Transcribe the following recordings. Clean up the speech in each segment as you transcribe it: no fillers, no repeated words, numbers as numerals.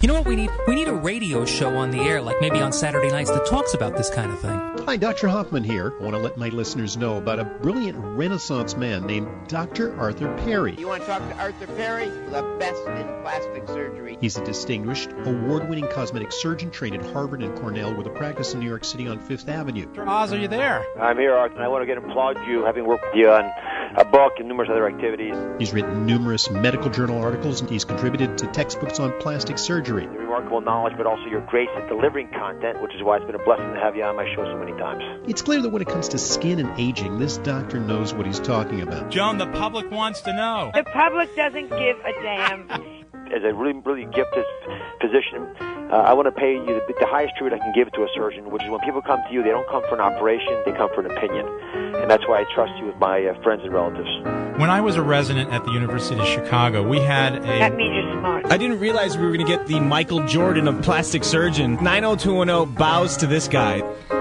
You know what we need? We need a radio show on the air, like maybe on Saturday nights, that talks about this kind of thing. Hi, Dr. Hoffman here. I want to let my listeners know about a brilliant Renaissance man named Dr. Arthur Perry. You want to talk to Arthur Perry? The best in plastic surgery. He's a distinguished, award-winning cosmetic surgeon trained at Harvard and Cornell with a practice in New York City on Fifth Avenue. Oz, are you there? I'm here, Arthur, and I want to applaud you, having worked with you on a book and numerous other activities. He's written numerous medical journal articles, and he's contributed to textbooks on plastic surgery. Your remarkable knowledge, but also your grace at delivering content, which is why it's been a blessing to have you on my show so many times. It's clear that when it comes to skin and aging, this doctor knows what he's talking about. Joan, the public wants to know. The public doesn't give a damn. As a really gifted physician, I want to pay you the highest tribute I can give to a surgeon, which is when people come to you, they don't come for an operation, they come for an opinion. And that's why I trust you with my friends and relatives. When I was a resident at the University of Chicago, we had a... That means you're smart. I didn't realize we were going to get the Michael Jordan of plastic surgeon. 90210 bows to this guy.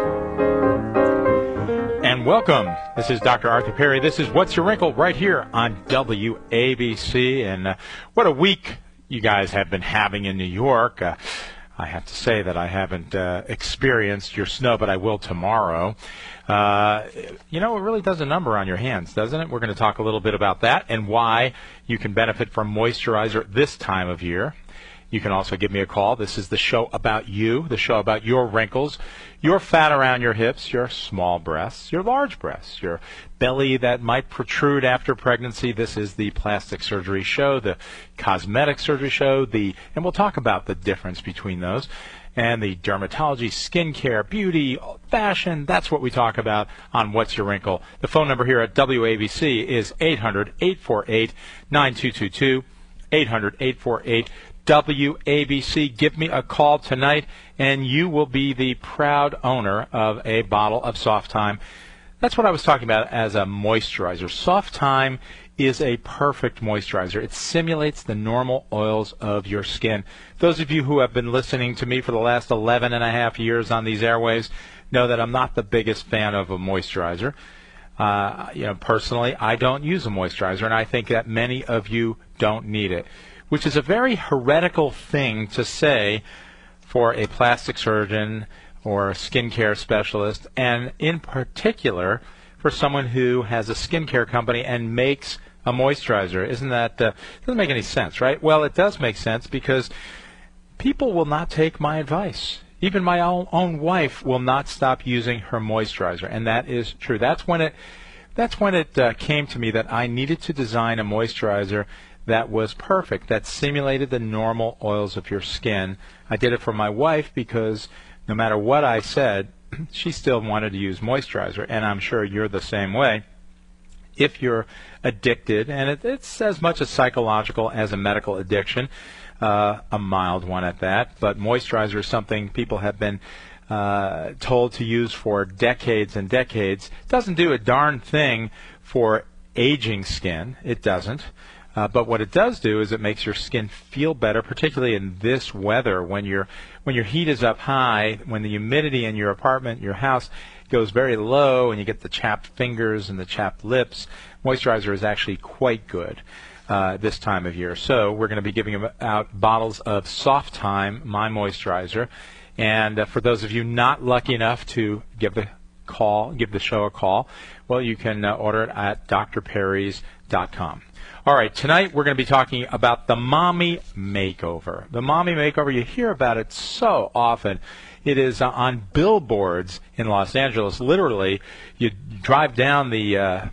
And welcome. This is Dr. Arthur Perry. This is What's Your Wrinkle right here on WABC. And what a week you guys have been having in New York. I have to say that I haven't experienced your snow, but I will tomorrow. You know, it really does a number on your hands, doesn't it? We're going to talk a little bit about that and why you can benefit from moisturizer this time of year. You can also give me a call. This is the show about you, the show about your wrinkles, your fat around your hips, your small breasts, your large breasts, your belly that might protrude after pregnancy. This is the plastic surgery show, the cosmetic surgery show, and we'll talk about the difference between those. And the dermatology, skincare, beauty, fashion, that's what we talk about on What's Your Wrinkle. The phone number here at WABC is 800-848-9222, 800-848-WABC. Give me a call tonight, and you will be the proud owner of a bottle of Soft Time. That's what I was talking about as a moisturizer. Soft Time is a perfect moisturizer. It simulates the normal oils of your skin. Those of you who have been listening to me for the last 11 and a half years on these airwaves know that I'm not the biggest fan of a moisturizer. Personally, I don't use a moisturizer, and I think that many of you don't need it, which is a very heretical thing to say for a plastic surgeon or a skincare specialist, and in particular for someone who has a skincare company and makes a moisturizer. Isn't that doesn't make any sense, right? Well, it does make sense because people will not take my advice. Even my own wife will not stop using her moisturizer, and that is true. That's when it came to me that I needed to design a moisturizer that was perfect, that simulated the normal oils of your skin. I did it for my wife because no matter what I said, she still wanted to use moisturizer, and I'm sure you're the same way. If you're addicted, and it's as much a psychological as a medical addiction, a mild one at that, but moisturizer is something people have been told to use for decades and decades. It doesn't do a darn thing for aging skin. It doesn't. But what it does do is it makes your skin feel better, particularly in this weather when your heat is up high, when the humidity in your apartment, your house goes very low, and you get the chapped fingers and the chapped lips. Moisturizer is actually quite good this time of year. So we're going to be giving out bottles of Soft Time, my moisturizer. And for those of you not lucky enough to give the show a call, well, you can order it at drperrys.com. All right, tonight we're going to be talking about the mommy makeover. The mommy makeover, you hear about it so often. It is on billboards in Los Angeles. Literally, you drive down the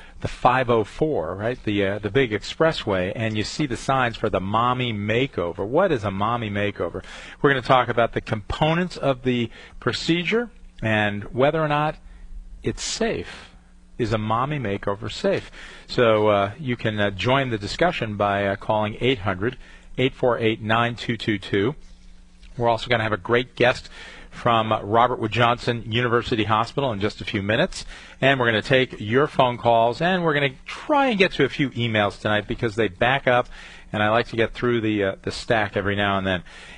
504, right, the big expressway, and you see the signs for the mommy makeover. What is a mommy makeover? We're going to talk about the components of the procedure and whether or not it's safe. Is a mommy makeover safe? So you can join the discussion by calling 800-848-9222. We're also going to have a great guest from Robert Wood Johnson University Hospital in just a few minutes. And we're going to take your phone calls, and we're going to try and get to a few emails tonight because they back up, and I like to get through the stack every now and then.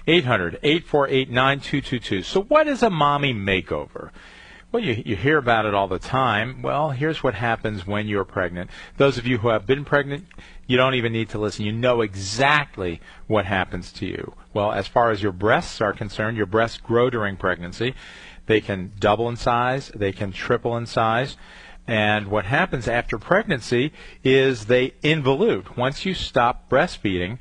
800-848-9222. So what is a mommy makeover? Well, you hear about it all the time. Well, here's what happens when you're pregnant. Those of you who have been pregnant, you don't even need to listen. You know exactly what happens to you Well, as far as your breasts are concerned, your breasts grow during pregnancy. They can double in size. They can triple in size. And what happens after pregnancy is they involute. Once you stop breastfeeding,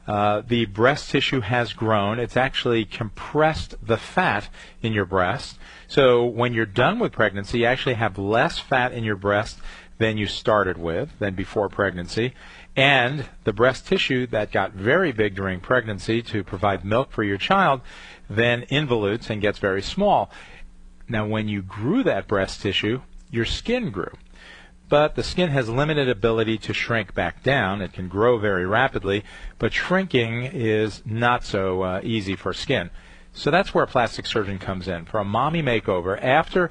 the breast tissue has grown. It's actually compressed the fat in your breast. So when you're done with pregnancy, you actually have less fat in your breast than you started with, than before pregnancy. And the breast tissue that got very big during pregnancy to provide milk for your child then involutes and gets very small. Now, when you grew that breast tissue, your skin grew. But the skin has limited ability to shrink back down. It can grow very rapidly, but shrinking is not so easy for skin. So that's where a plastic surgeon comes in. For a mommy makeover, after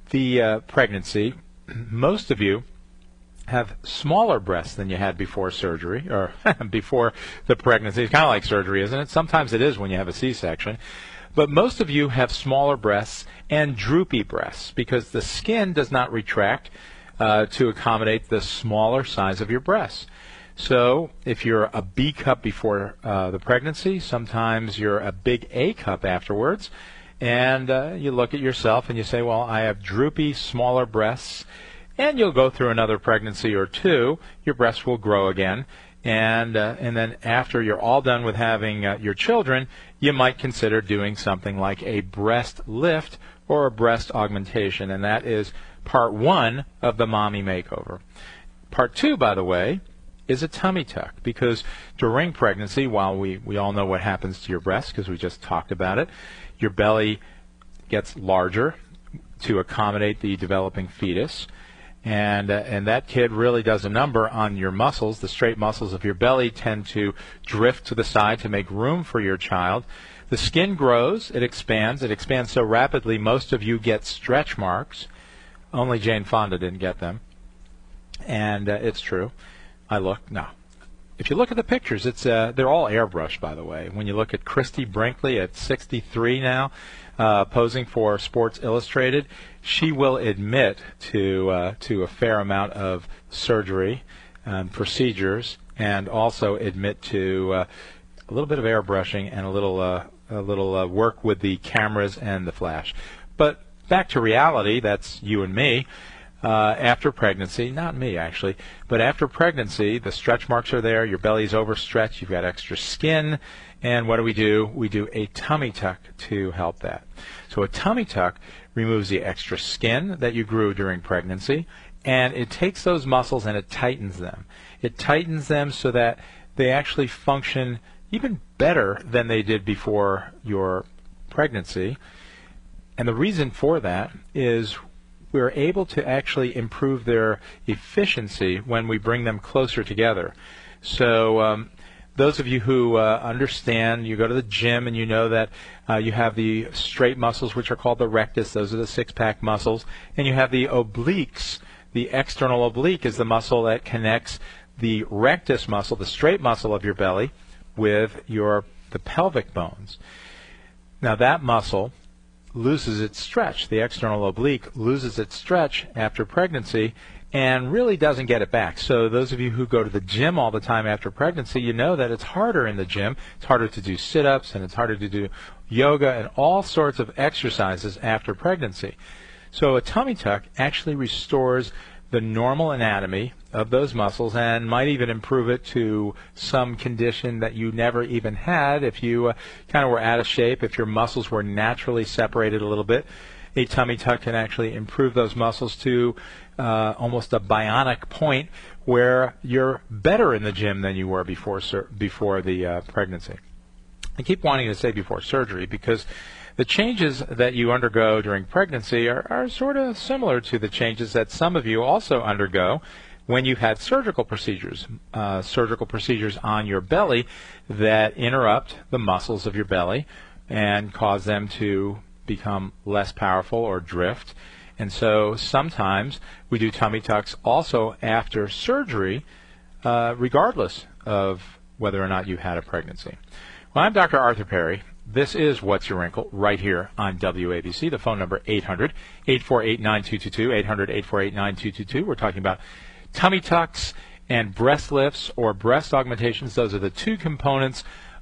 the pregnancy, most of you have smaller breasts than you had before surgery, or before the pregnancy. It's kind of like surgery, isn't it? Sometimes it is when you have a C-section. But most of you have smaller breasts and droopy breasts because the skin does not retract to accommodate the smaller size of your breasts. So if you're a B cup before the pregnancy, sometimes you're a big A cup afterwards, and you look at yourself and you say, well, I have droopy, smaller breasts, and you'll go through another pregnancy or two, your breasts will grow again, and then after you're all done with having your children, you might consider doing something like a breast lift or a breast augmentation, and that is part one of the mommy makeover. Part two, by the way, is a tummy tuck, because during pregnancy, while we all know what happens to your breasts because we just talked about it, your belly gets larger to accommodate the developing fetus. And that kid really does a number on your muscles. The straight muscles of your belly tend to drift to the side to make room for your child. The skin grows, it expands so rapidly most of you get stretch marks. Only Jane Fonda didn't get them. And it's true. No. If you look at the pictures, they're all airbrushed, by the way. When you look at Christy Brinkley at 63 now, posing for Sports Illustrated, she will admit to a fair amount of surgery and procedures, and also admit to a little bit of airbrushing and a little work with the cameras and the flash. But back to reality, that's you and me. After pregnancy, not me actually, but after pregnancy, the stretch marks are there, your belly's overstretched, you've got extra skin, and what do? We do a tummy tuck to help that. So a tummy tuck removes the extra skin that you grew during pregnancy, and it takes those muscles and it tightens them. It tightens them so that they actually function even better than they did before your pregnancy. And the reason for that is we're able to actually improve their efficiency when we bring them closer together. So those of you who understand, you go to the gym and you know that you have the straight muscles, which are called the rectus. Those are the six-pack muscles. And you have the obliques. The external oblique is the muscle that connects the rectus muscle, the straight muscle of your belly, with the pelvic bones. Now that muscle loses its stretch. The external oblique loses its stretch after pregnancy and really doesn't get it back. So those of you who go to the gym all the time after pregnancy, you know that it's harder in the gym. It's harder to do sit-ups and it's harder to do yoga and all sorts of exercises after pregnancy. So a tummy tuck actually restores the normal anatomy of those muscles and might even improve it to some condition that you never even had if you kind of were out of shape, if your muscles were naturally separated a little bit. A tummy tuck can actually improve those muscles to almost a bionic point where you're better in the gym than you were before the pregnancy. I keep wanting to say before surgery because the changes that you undergo during pregnancy are sort of similar to the changes that some of you also undergo when you've had surgical procedures on your belly that interrupt the muscles of your belly and cause them to become less powerful or drift. And so sometimes we do tummy tucks also after surgery, regardless of whether or not you had a pregnancy. Well, I'm Dr. Arthur Perry. This is What's Your Wrinkle right here on WABC. The phone number 800-848-9222, 800-848-9222. We're talking about tummy tucks and breast lifts or breast augmentations. Those are the two components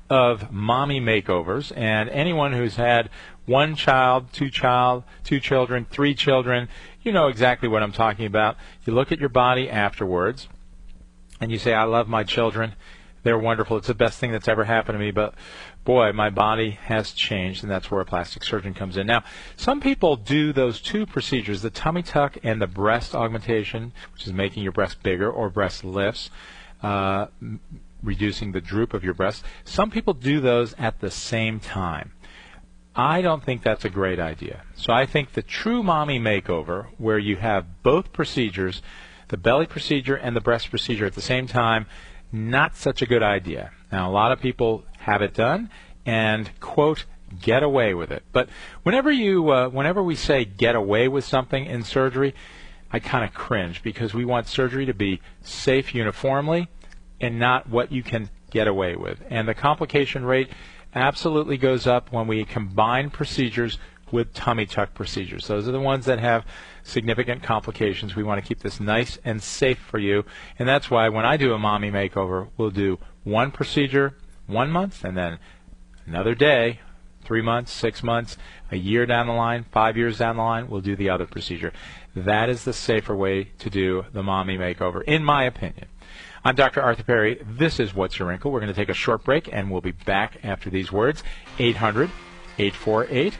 of mommy makeovers, and anyone who's had one child, two children, three children, you know exactly what I'm talking about. You look at your body afterwards, and you say, I love my children. They're wonderful. It's the best thing that's ever happened to me, but boy, my body has changed, and that's where a plastic surgeon comes in. Now, some people do those two procedures, the tummy tuck and the breast augmentation, which is making your breast bigger, or breast lifts, reducing the droop of your breast. Some people do those at the same time. I don't think that's a great idea. So I think the true mommy makeover, where you have both procedures, the belly procedure and the breast procedure at the same time, not such a good idea. Now, a lot of people have it done and, quote, get away with it. But whenever we say get away with something in surgery, I kind of cringe, because we want surgery to be safe uniformly and not what you can get away with. And the complication rate absolutely goes up when we combine procedures with tummy tuck procedures. Those are the ones that have significant complications. We want to keep this nice and safe for you, and that's why when I do a mommy makeover, we'll do one procedure 1 month, and then another day, 3 months, 6 months, a year down the line, 5 years down the line, we'll do the other procedure. That is the safer way to do the mommy makeover, in my opinion. I'm Dr. Arthur Perry. This is What's Your Wrinkle. We're going to take a short break, and we'll be back after these words. 800-848-9222,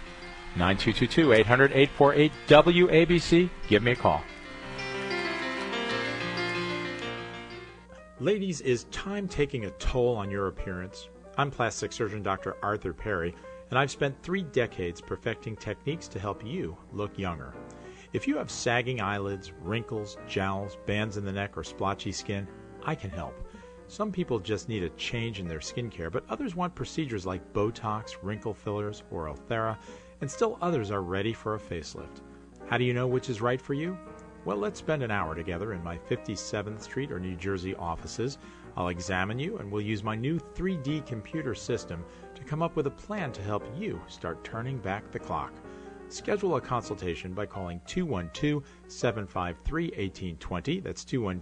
800-848-WABC. Give me a call. Ladies, is time taking a toll on your appearance? I'm plastic surgeon Dr. Arthur Perry, and I've spent 3 decades perfecting techniques to help you look younger. If you have sagging eyelids, wrinkles, jowls, bands in the neck, or splotchy skin, I can help. Some people just need a change in their skincare, but others want procedures like Botox, wrinkle fillers, or Ulthera, and still others are ready for a facelift. How do you know which is right for you? Well, let's spend an hour together in my 57th Street or New Jersey offices. I'll examine you, and we'll use my new 3D computer system to come up with a plan to help you start turning back the clock. Schedule a consultation by calling 212-753-1820. That's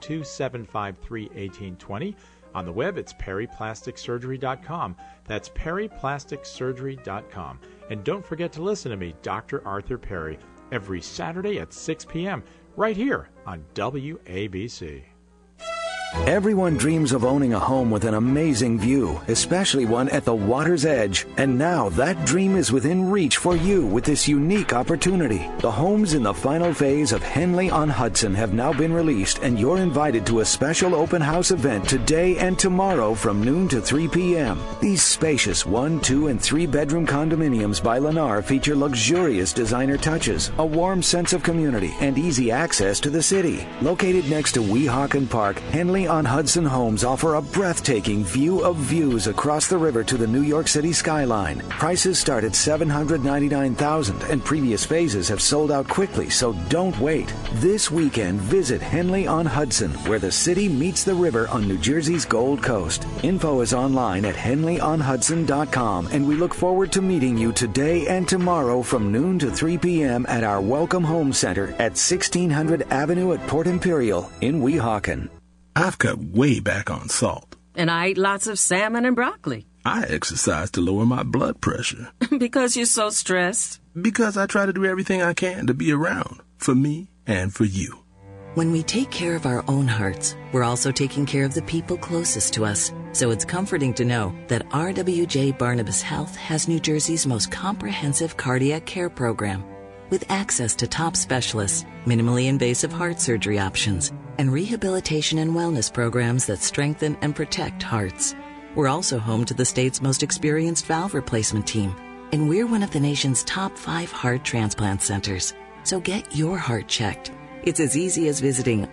212-753-1820. On the web, it's perryplasticsurgery.com. That's perryplasticsurgery.com. And don't forget to listen to me, Dr. Arthur Perry, every Saturday at 6 p.m. right here on WABC. Everyone dreams of owning a home with an amazing view, especially one at the water's edge. And now that dream is within reach for you with this unique opportunity. The homes in the final phase of Henley-on-Hudson have now been released, and you're invited to a special open house event today and tomorrow from noon to 3 p.m. These spacious 1, 2, and 3 bedroom condominiums by Lennar feature luxurious designer touches, a warm sense of community, and easy access to the city. Located next to Weehawken Park, Henley-on-Hudson homes offer a breathtaking view of views across the river to the New York City skyline. Prices start at $799,000, and previous phases have sold out quickly, so don't wait. This weekend, visit Henley-on-Hudson, where the city meets the river on New Jersey's Gold Coast. Info is online at henleyonhudson.com, and we look forward to meeting you today and tomorrow from noon to 3 p.m. at our Welcome Home Center at 1600 Avenue at Port Imperial in Weehawken. I've cut way back on salt. And I eat lots of salmon and broccoli. I exercise to lower my blood pressure. Because you're so stressed. Because I try to do everything I can to be around, for me and for you. When we take care of our own hearts, we're also taking care of the people closest to us. So it's comforting to know that RWJ Barnabas Health has New Jersey's most comprehensive cardiac care program, with access to top specialists, minimally invasive heart surgery options, and rehabilitation and wellness programs that strengthen and protect hearts. We're also home to the state's most experienced valve replacement team, and we're one of the nation's top 5 heart transplant centers. So get your heart checked. It's as easy as visiting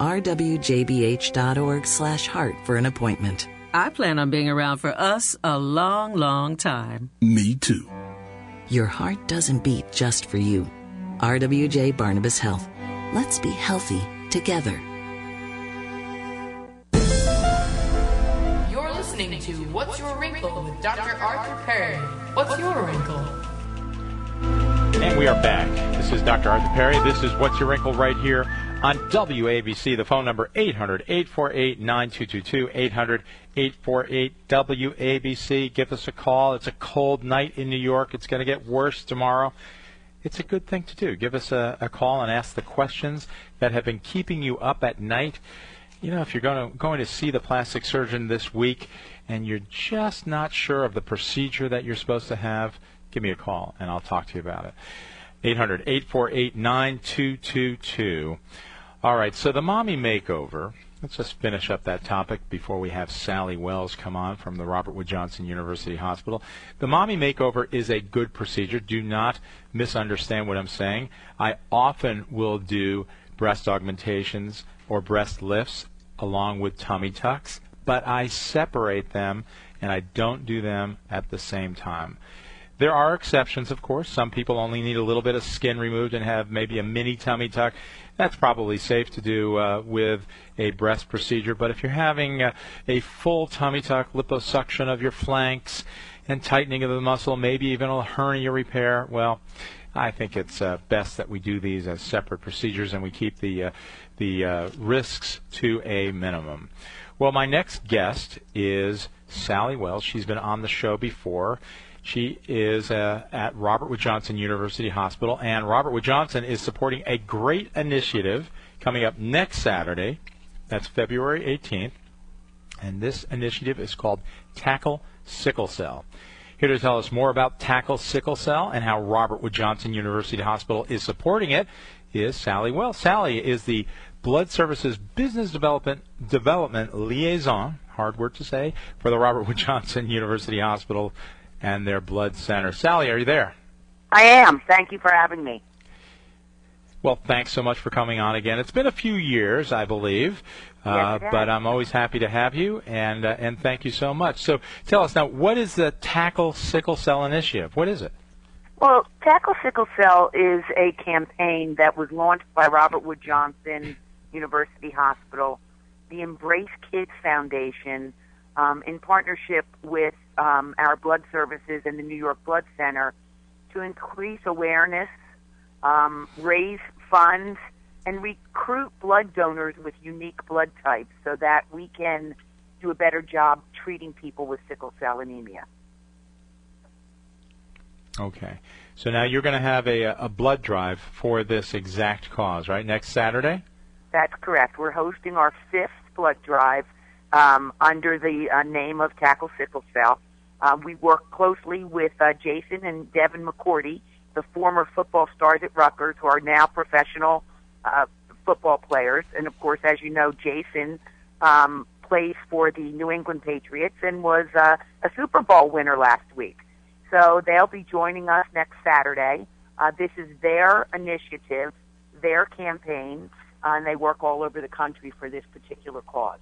rwjbh.org/heart for an appointment. I plan on being around for us a long, long time. Me too. Your heart doesn't beat just for you. RWJ Barnabas Health. Let's be healthy together. You're listening to What's Your Wrinkle with Dr. Arthur Perry. What's your wrinkle? And we are back. This is Dr. Arthur Perry. This is What's Your Wrinkle right here on WABC. The phone number 800-848-9222, 800-848-WABC. Give us a call. It's a cold night in New York. It's going to get worse tomorrow. It's a good thing to do. Give us a call and ask the questions that have been keeping you up at night. You know, if you're going to see the plastic surgeon this week and you're just not sure of the procedure that you're supposed to have, give me a call and I'll talk to you about it. 800-848-9222. All right, so the mommy makeover. Let's just finish up that topic before we have Sally Wells come on from the Robert Wood Johnson University Hospital. The mommy makeover is a good procedure. Do not misunderstand what I'm saying. I often will do breast augmentations or breast lifts along with tummy tucks, but I separate them and I don't do them at the same time. There are exceptions, of course. Some people only need a little bit of skin removed and have maybe a mini tummy tuck. That's probably safe to do with a breast procedure. But if you're having a full tummy tuck, liposuction of your flanks, and tightening of the muscle, maybe even a hernia repair, well, I think it's best that we do these as separate procedures and we keep the risks to a minimum. Well, my next guest is Sally Wells. She's been on the show before. She is at Robert Wood Johnson University Hospital, and Robert Wood Johnson is supporting a great initiative coming up next Saturday. That's February 18th, and this initiative is called Tackle Sickle Cell. Here to tell us more about Tackle Sickle Cell and how Robert Wood Johnson University Hospital is supporting it is Sally Wells. Sally is the Blood Services Business Development Liaison, hard word to say, for the Robert Wood Johnson University Hospital and their blood center. Sally, are you there? I am. Thank you for having me. Well, thanks so much for coming on again. It's been a few years, I believe, but I'm always happy to have you, and thank you so much. So tell us now, what is the Tackle Sickle Cell Initiative? What is it? Well, Tackle Sickle Cell is a campaign that was launched by Robert Wood Johnson University Hospital, the Embrace Kids Foundation, in partnership with our blood services and the New York Blood Center to increase awareness, raise funds, and recruit blood donors with unique blood types so that we can do a better job treating people with sickle cell anemia. Okay. So now you're going to have a blood drive for this exact cause, right, next Saturday? That's correct. We're hosting our 5th blood drive under the name of Tackle Sickle Cell. We work closely with Jason and Devin McCourty, the former football stars at Rutgers, who are now professional football players. And, of course, as you know, Jason plays for the New England Patriots and was a Super Bowl winner last week. So they'll be joining us next Saturday. This is their initiative, their campaign, and they work all over the country for this particular cause.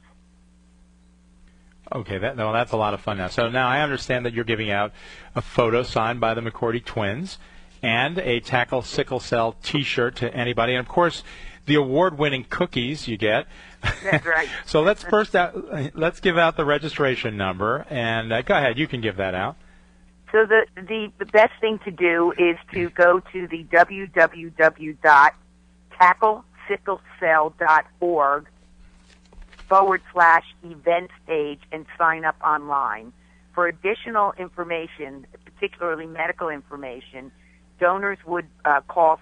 Okay, that's a lot of fun now. So now I understand that you're giving out a photo signed by the McCourty twins and a Tackle Sickle Cell T-shirt to anybody. And, of course, the award-winning cookies you get. That's right. So let's give out the registration number. And go ahead, you can give that out. So the best thing to do is to go to the www.tacklesicklecell.org/events page and sign up online. For additional information, particularly medical information, donors would call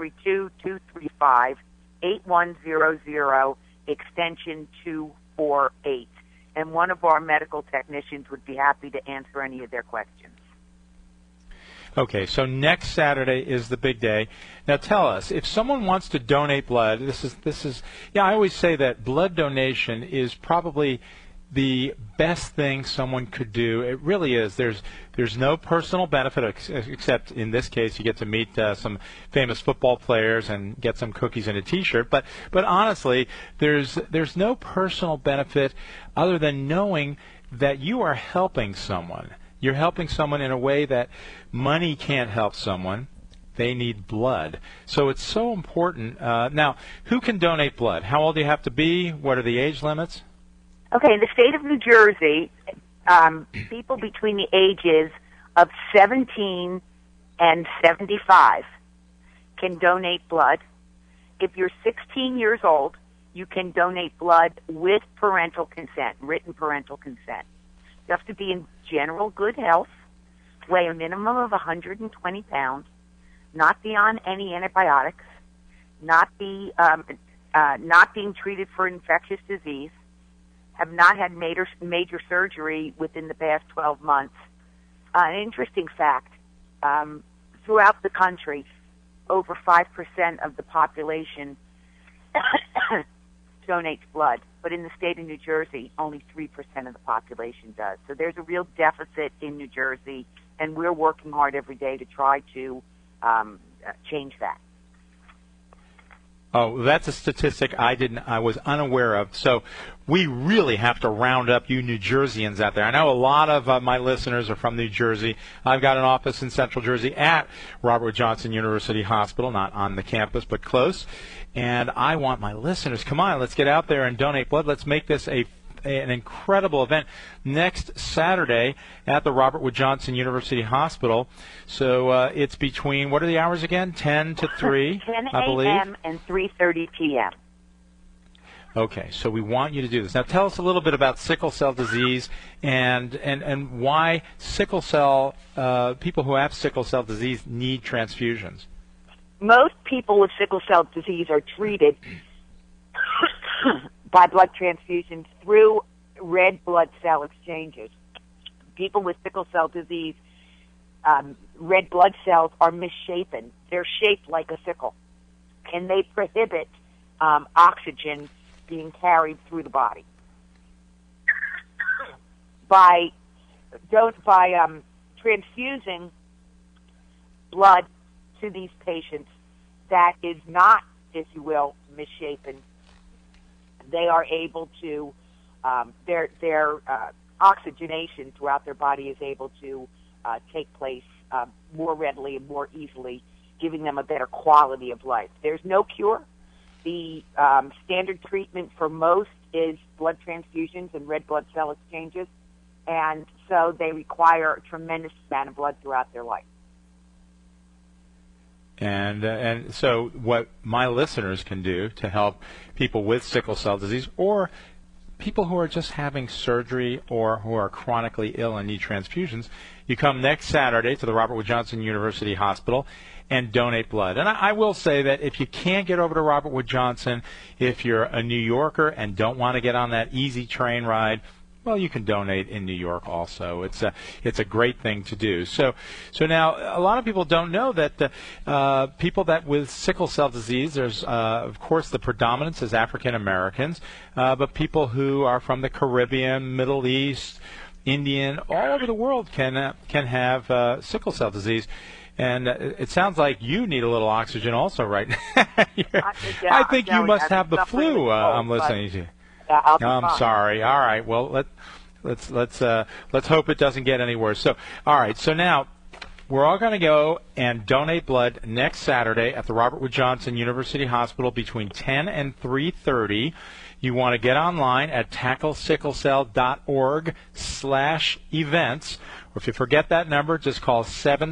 732-235-8100, extension 248. And one of our medical technicians would be happy to answer any of their questions. Okay, so next Saturday is the big day. Now tell us, if someone wants to donate blood, this is I always say that blood donation is probably the best thing someone could do. It really is. There's no personal benefit except in this case you get to meet some famous football players and get some cookies and a T-shirt. But honestly, there's no personal benefit other than knowing that you are helping someone. You're helping someone in a way that money can't help someone. They need blood. So it's so important. Now, who can donate blood? How old do you have to be? What are the age limits? Okay, in the state of New Jersey, people between the ages of 17 and 75 can donate blood. if you're 16 years old, you can donate blood with parental consent, written parental consent. You have to be in general good health, weigh a minimum of 120 pounds, not be on any antibiotics, not being treated for infectious disease, have not had major surgery within the past 12 months. An interesting fact, throughout the country, over 5% of the population donates blood, but in the state of New Jersey, only 3% of the population does. So there's a real deficit in New Jersey, and we're working hard every day to try to change that. Oh, that's a statistic I was unaware of. So we really have to round up you New Jerseyans out there. I know a lot of my listeners are from New Jersey. I've got an office in Central Jersey at Robert Wood Johnson University Hospital, not on the campus, but close. And I want my listeners, come on, let's get out there and donate blood. Let's make this an incredible event next Saturday at the Robert Wood Johnson University Hospital. So it's between, what are the hours again? 10 to 3, 10 I believe. a.m. and 3:30 p.m. Okay, so we want you to do this. Now tell us a little bit about sickle cell disease and why sickle cell, people who have sickle cell disease need transfusions. Most people with sickle cell disease are treated by blood transfusions through red blood cell exchanges. People with sickle cell disease, red blood cells are misshapen. They're shaped like a sickle, and they prohibit oxygen being carried through the body. By transfusing blood to these patients that is not, if you will, misshapen, they are able to, their oxygenation throughout their body is able to take place more readily and more easily, giving them a better quality of life. There's no cure. The standard treatment for most is blood transfusions and red blood cell exchanges, and so they require a tremendous amount of blood throughout their life. And so what my listeners can do to help people with sickle cell disease or people who are just having surgery or who are chronically ill and need transfusions, you come next Saturday to the Robert Wood Johnson University Hospital and donate blood. And I will say that if you can't get over to Robert Wood Johnson, if you're a New Yorker and don't want to get on that easy train ride, well, you can donate in New York also. It's a great thing to do. So now a lot of people don't know that people that with sickle cell disease, there's of course the predominance is African Americans, but people who are from the Caribbean, Middle East, Indian, all over the world can have sickle cell disease. And it sounds like you need a little oxygen also right now. I think you must have the flu. I'm listening to you. I'm sorry. All right. Well, let's hope it doesn't get any worse. So, all right. So now we're all going to go and donate blood next Saturday at the Robert Wood Johnson University Hospital between 10 and 3:30. You want to get online at tacklesicklecell.org/events. Or if you forget that number, just call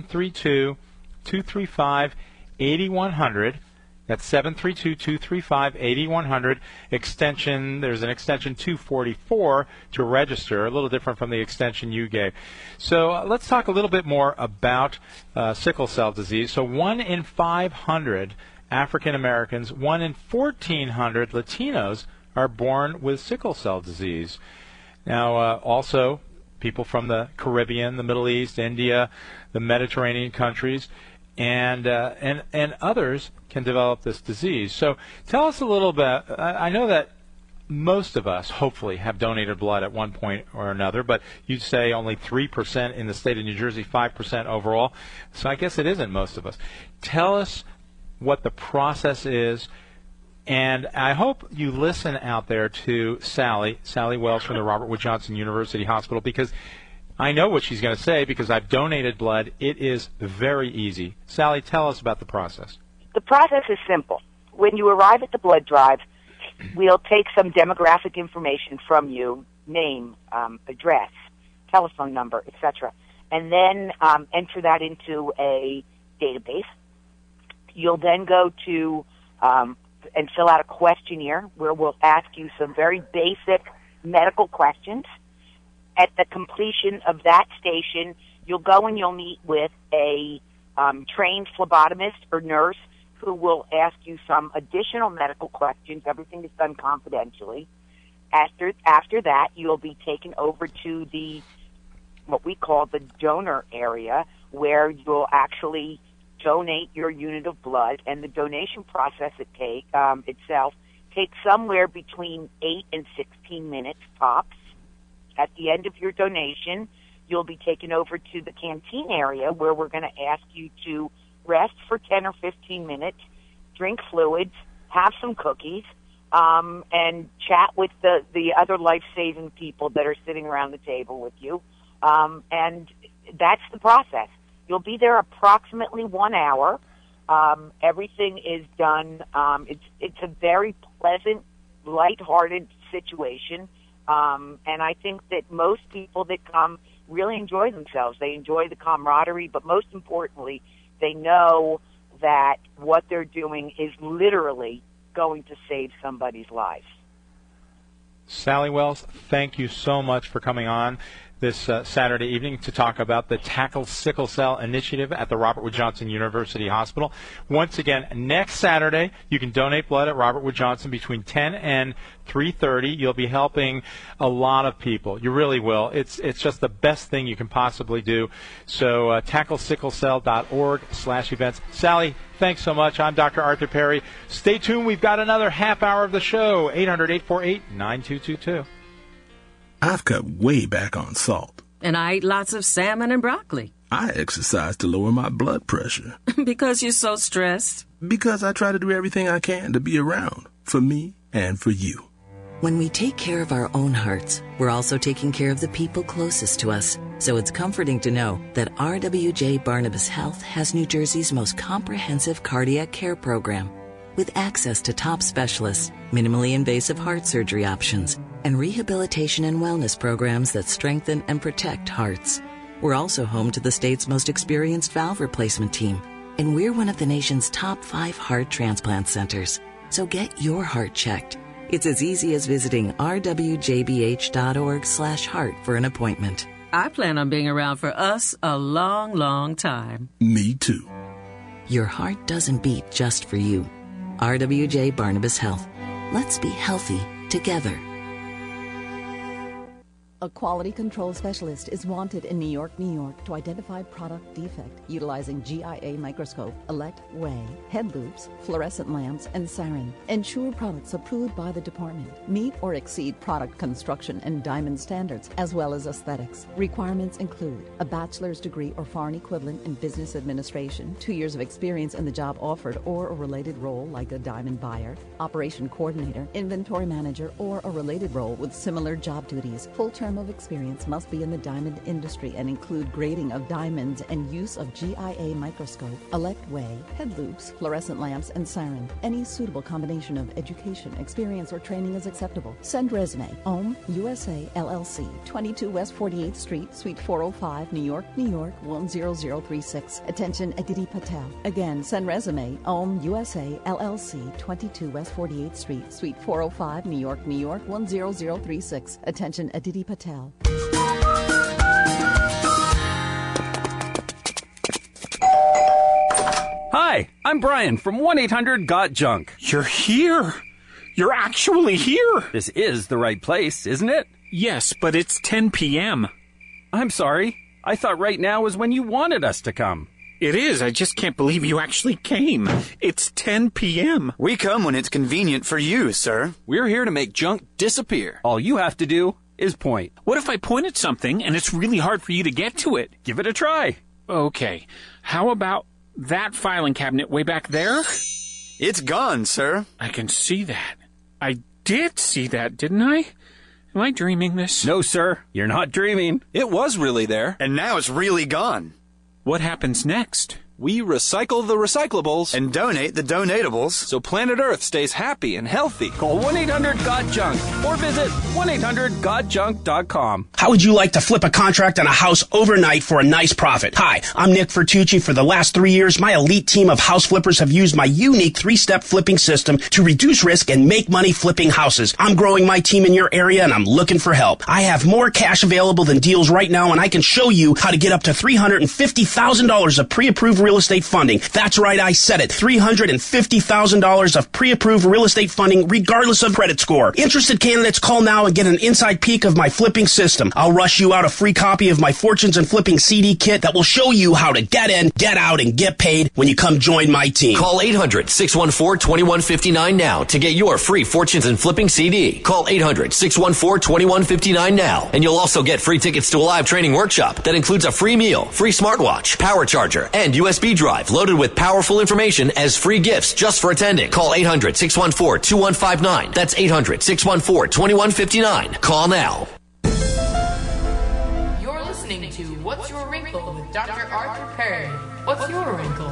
732-235-8100. That's 732-235-8100. There's an extension 244 to register, a little different from the extension you gave. So let's talk a little bit more about sickle cell disease. So 1 in 500 African Americans, 1 in 1,400 Latinos are born with sickle cell disease. Now, also, people from the Caribbean, the Middle East, India, the Mediterranean countries, and others can develop this disease. So tell us a little bit. I know that most of us, hopefully, have donated blood at one point or another, but you'd say only 3% in the state of New Jersey, 5% overall. So I guess it isn't most of us. Tell us what the process is, and I hope you listen out there to Sally Wells from the Robert Wood Johnson University Hospital, because I know what she's going to say because I've donated blood. It is very easy. Sally, tell us about the process. The process is simple. When you arrive at the blood drive, we'll take some demographic information from you, name, address, telephone number, etc., and then enter that into a database. You'll then go to and fill out a questionnaire where we'll ask you some very basic medical questions. At the completion of that station, you'll go and you'll meet with a trained phlebotomist or nurse who will ask you some additional medical questions. Everything is done confidentially. After that, you'll be taken over to what we call the donor area, where you'll actually donate your unit of blood, and the donation process itself takes somewhere between 8 and 16 minutes tops. At the end of your donation, you'll be taken over to the canteen area, where we're going to ask you to rest for 10 or 15 minutes, drink fluids, have some cookies, and chat with the other life-saving people that are sitting around the table with you. And that's the process. You'll be there approximately 1 hour. Everything is done. It's a very pleasant, lighthearted situation. And I think that most people that come really enjoy themselves. They enjoy the camaraderie, but most importantly, they know that what they're doing is literally going to save somebody's life. Sally Wells, thank you so much for coming on this Saturday evening to talk about the Tackle Sickle Cell Initiative at the Robert Wood Johnson University Hospital. Once again, next Saturday, you can donate blood at Robert Wood Johnson between 10 and 3:30. You'll be helping a lot of people. You really will. It's just the best thing you can possibly do. So tacklesicklecell.org/events. Sally, thanks so much. I'm Dr. Arthur Perry. Stay tuned. We've got another half hour of the show, 800-848-9222. I've cut way back on salt. And I eat lots of salmon and broccoli. I exercise to lower my blood pressure. Because you're so stressed. Because I try to do everything I can to be around for me and for you. When we take care of our own hearts, we're also taking care of the people closest to us. So it's comforting to know that RWJ Barnabas Health has New Jersey's most comprehensive cardiac care program, with access to top specialists, minimally invasive heart surgery options, and rehabilitation and wellness programs that strengthen and protect hearts. We're also home to the state's most experienced valve replacement team, and we're one of the nation's top 5 heart transplant centers. So get your heart checked. It's as easy as visiting rwjbh.org/heart for an appointment. I plan on being around for us a long, long time. Me too. Your heart doesn't beat just for you. RWJ Barnabas Health. Let's be healthy together. A quality control specialist is wanted in New York, New York to identify product defect utilizing GIA microscope, elect, weigh, head loops, fluorescent lamps, and sarin. Ensure products approved by the department meet or exceed product construction and diamond standards, as well as aesthetics. Requirements include a bachelor's degree or foreign equivalent in business administration, 2 years of experience in the job offered or a related role like a diamond buyer, operation coordinator, inventory manager, or a related role with similar job duties. Full-term of experience must be in the diamond industry and include grading of diamonds and use of GIA microscope, elect, weigh, head loops, fluorescent lamps, and siren. Any suitable combination of education, experience, or training is acceptable. Send resume. OM USA LLC, 22 West 48th Street, Suite 405, New York, New York, 10036. Attention, Aditi Patel. Again, send resume. OM USA LLC, 22 West 48th Street, Suite 405, New York, New York, 10036. Attention, Aditi Patel. Hi, I'm Brian from 1-800-GOT-JUNK. You're here. You're actually here. This is the right place, isn't it? Yes, but it's 10 p.m. I'm sorry. I thought right now was when you wanted us to come. It is. I just can't believe you actually came. It's 10 p.m. We come when it's convenient for you, sir. We're here to make junk disappear. All you have to do is point. What if I point at something and it's really hard for you to get to it? Give it a try. Okay. How about that filing cabinet way back there? It's gone, sir. I can see that. I did see that, didn't I? Am I dreaming this? No, sir. You're not dreaming. It was really there. And now it's really gone. What happens next? We recycle the recyclables and donate the donatables so planet Earth stays happy and healthy. Call 1-800-GOT-JUNK or visit 1-800-GOT-JUNK.com. How would you like to flip a contract on a house overnight for a nice profit? Hi, I'm Nick Fertucci. For the last 3 years, my elite team of house flippers have used my unique 3-step flipping system to reduce risk and make money flipping houses. I'm growing my team in your area and I'm looking for help. I have more cash available than deals right now, and I can show you how to get up to $350,000 of pre-approved real estate funding. That's right, I said it. $350,000 of pre-approved real estate funding regardless of credit score. Interested candidates, call now and get an inside peek of my flipping system. I'll rush you out a free copy of my Fortunes and Flipping CD kit that will show you how to get in, get out, and get paid when you come join my team. Call 800-614-2159 now to get your free Fortunes and Flipping CD. Call 800-614-2159 now, and you'll also get free tickets to a live training workshop that includes a free meal, free smartwatch, power charger, and USB drive loaded with powerful information as free gifts just for attending. Call 800-614-2159. That's 800-614-2159. Call now. You're listening to What's Your Wrinkle with Dr. Arthur Perry. What's your wrinkle?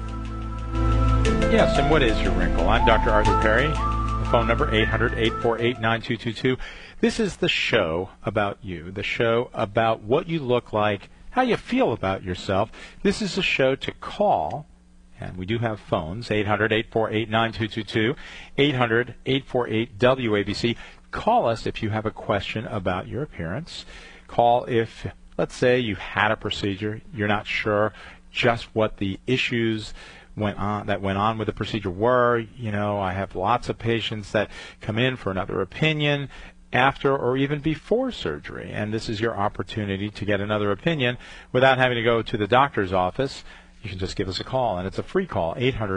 Yes, and what is your wrinkle? I'm Dr. Arthur Perry. The phone number 800-848-9222. This is the show about you, the show about what you look like, how you feel about yourself. This is a show to call, and we do have phones, 800-848-9222, 800-848-WABC. Call us if you have a question about your appearance. Call if, let's say, you had a procedure, you're not sure just what the issues went on with the procedure were. You know, I have lots of patients that come in for another opinion after or even before surgery, and this is your opportunity to get another opinion without having to go to the doctor's office. You can just give us a call, and it's a free call,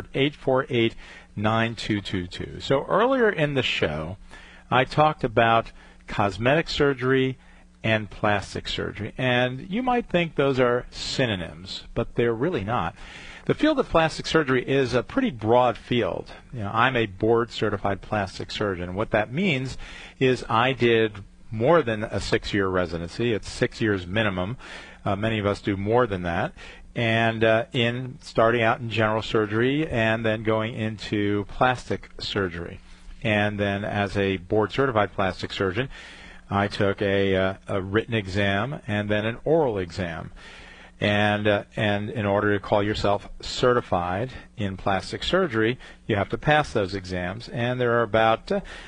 800-848-9222. So earlier in the show, I talked about cosmetic surgery and plastic surgery, and you might think those are synonyms, but they're really not. The field of plastic surgery is a pretty broad field. You know, I'm a board-certified plastic surgeon. What that means is I did more than a 6-year residency. It's 6 years minimum. Many of us do more than that. And in starting out in general surgery and then going into plastic surgery. And then as a board-certified plastic surgeon, I took a written exam and then an oral exam. And in order to call yourself certified in plastic surgery, you have to pass those exams. And there are about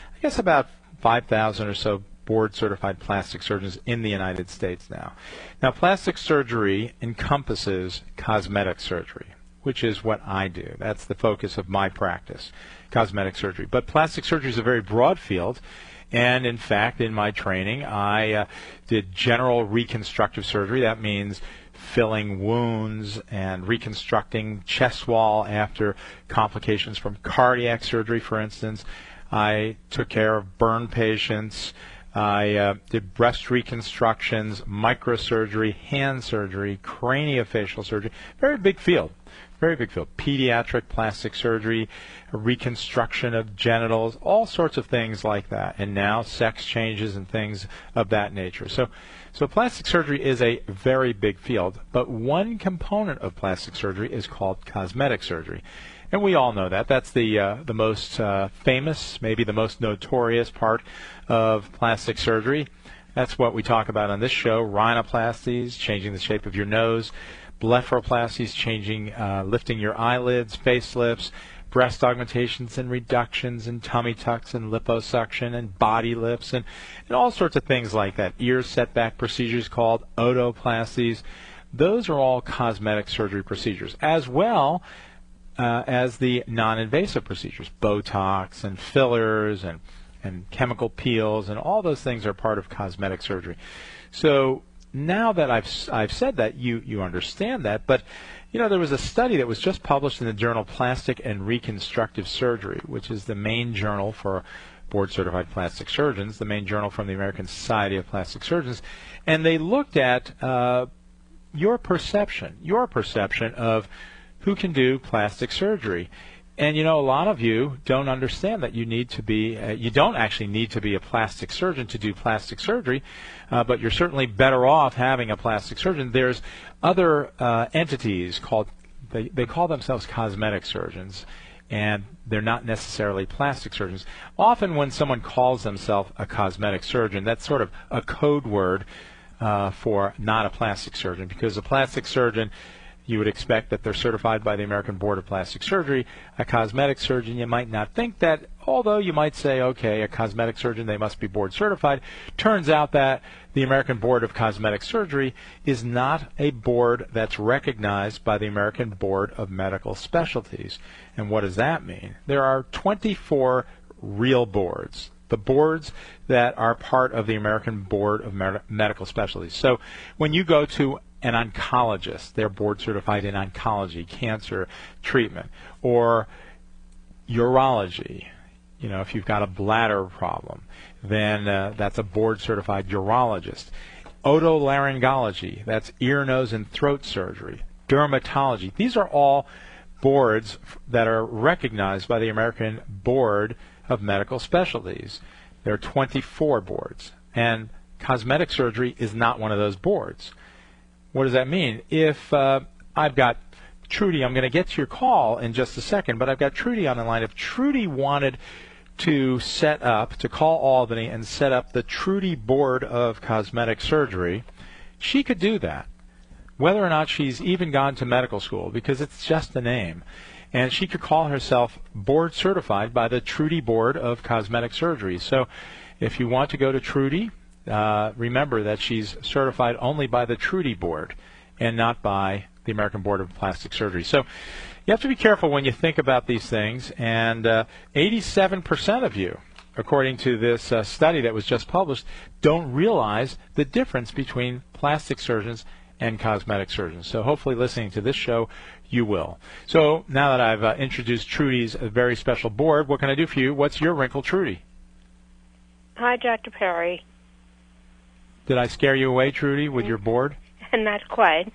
5,000 or so board-certified plastic surgeons in the United States now. Now, plastic surgery encompasses cosmetic surgery, which is what I do. That's the focus of my practice, cosmetic surgery. But plastic surgery is a very broad field. And, in fact, in my training, I did general reconstructive surgery. That means filling wounds and reconstructing chest wall after complications from cardiac surgery, for instance. I took care of burn patients. I did breast reconstructions, microsurgery, hand surgery, craniofacial surgery. Very big field. Very big field. Pediatric plastic surgery, reconstruction of genitals, all sorts of things like that. And now sex changes and things of that nature. So plastic surgery is a very big field, but one component of plastic surgery is called cosmetic surgery. And we all know that. That's the most famous, maybe the most notorious part of plastic surgery. That's what we talk about on this show, rhinoplasties, changing the shape of your nose, blepharoplasties, changing, lifting your eyelids, facelifts, breast augmentations and reductions and tummy tucks and liposuction and body lifts and all sorts of things like that. Ear setback procedures called otoplasties. Those are all cosmetic surgery procedures, as well as the non-invasive procedures, Botox and fillers and chemical peels, and all those things are part of cosmetic surgery. So now that I've said that, you understand that, but you know, there was a study that was just published in the journal Plastic and Reconstructive Surgery, which is the main journal for board-certified plastic surgeons, the main journal from the American Society of Plastic Surgeons, and they looked at your perception of who can do plastic surgery. And, you know, a lot of you don't understand that you need to be, you don't actually need to be a plastic surgeon to do plastic surgery, but you're certainly better off having a plastic surgeon. There's other entities called they call themselves cosmetic surgeons, and they're not necessarily plastic surgeons. Often when someone calls themselves a cosmetic surgeon, that's sort of a code word for not a plastic surgeon, because a plastic surgeon, you would expect that they're certified by the American Board of Plastic Surgery. A cosmetic surgeon, you might not think that, although you might say, okay, a cosmetic surgeon, they must be board certified. Turns out that the American Board of Cosmetic Surgery is not a board that's recognized by the American Board of Medical Specialties. And what does that mean? There are 24 real boards, the boards that are part of the American Board of Medical Specialties. So when you go to an oncologist, they're board certified in oncology, cancer treatment, or urology. You know, if you've got a bladder problem, then that's a board certified urologist. Otolaryngology, that's ear, nose, and throat surgery. Dermatology, these are all boards that are recognized by the American Board of Medical Specialties. There are 24 boards, and cosmetic surgery is not one of those boards. What does that mean? If I've got Trudy, I'm going to get to your call in just a second, but I've got Trudy on the line. If Trudy wanted to call Albany and set up the Trudy Board of Cosmetic Surgery, she could do that, whether or not she's even gone to medical school, because it's just a name. And she could call herself board certified by the Trudy Board of Cosmetic Surgery. So if you want to go to Trudy, remember that she's certified only by the Trudy Board and not by the American Board of Plastic Surgery. So you have to be careful when you think about these things. And 87% of you, according to this study that was just published, don't realize the difference between plastic surgeons and cosmetic surgeons. So hopefully listening to this show, you will. So now that I've introduced Trudy's very special board, what can I do for you? What's your wrinkle, Trudy? Hi, Dr. Perry. Did I scare you away, Trudy, with your board? Not quite.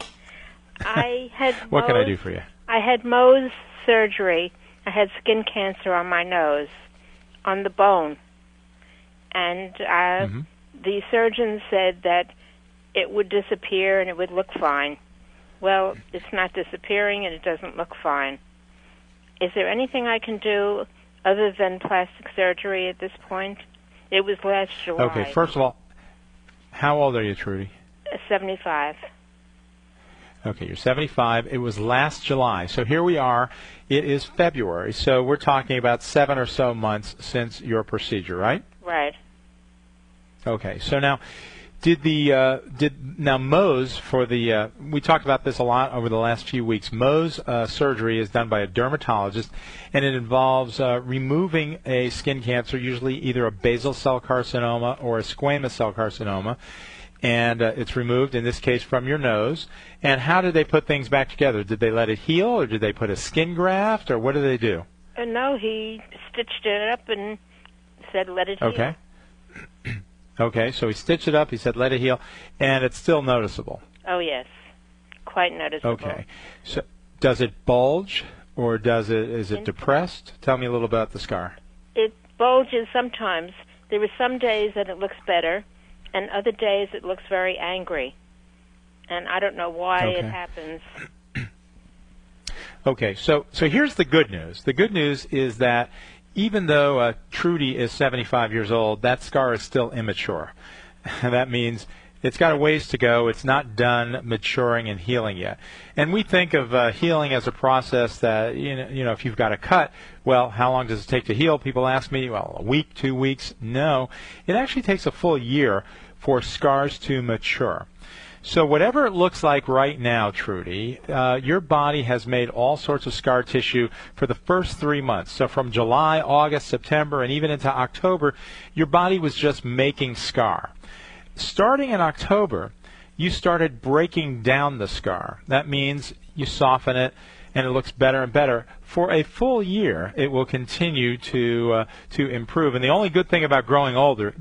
I had What can I do for you? I had Mohs surgery. I had skin cancer on my nose, on the bone. And the surgeon said that it would disappear and it would look fine. Well, it's not disappearing and it doesn't look fine. Is there anything I can do other than plastic surgery at this point? It was last July. Okay, first of all, how old are you, Trudy? 75. Okay, you're 75. It was last July. So here we are. It is February. So we're talking about 7 or so months since your procedure, right? Right. Okay. So now, Mohs for the we talked about this a lot over the last few weeks. Mohs surgery is done by a dermatologist, and it involves removing a skin cancer, usually either a basal cell carcinoma or a squamous cell carcinoma, and it's removed in this case from your nose. And how did they put things back together? Did they let it heal, or did they put a skin graft, or what did they do? No, he stitched it up and said let it heal. Okay. Okay, so he stitched it up, he said let it heal, and it's still noticeable. Oh, yes. Quite noticeable. Okay. So does it bulge, or is it depressed? Tell me a little about the scar. It bulges sometimes. There are some days that it looks better, and other days it looks very angry. And I don't know why it happens. Okay, so here's the good news. The good news is that even though Trudy is 75 years old, that scar is still immature. That means it's got a ways to go. It's not done maturing and healing yet. And we think of healing as a process that, you know, if you've got a cut, well, how long does it take to heal? People ask me, well, a week, 2 weeks? No. It actually takes a full year for scars to mature. So whatever it looks like right now, Trudy, your body has made all sorts of scar tissue for the first 3 months. So from July, August, September, and even into October, your body was just making scar. Starting in October, you started breaking down the scar. That means you soften it, and it looks better and better. For a full year, it will continue to improve. And the only good thing about growing older,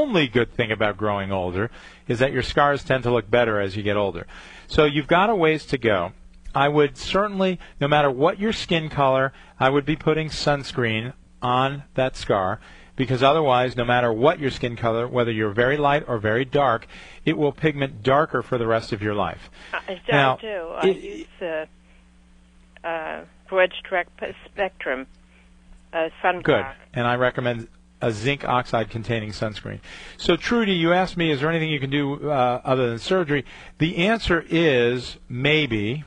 is that your scars tend to look better as you get older. So you've got a ways to go. I would certainly, no matter what your skin color, I would be putting sunscreen on that scar, because otherwise, no matter what your skin color, whether you're very light or very dark, it will pigment darker for the rest of your life. I do. I use broad spectrum sunblock. Good. And I recommend a zinc oxide containing sunscreen. So, Trudy, you asked me, is there anything you can do other than surgery? The answer is maybe.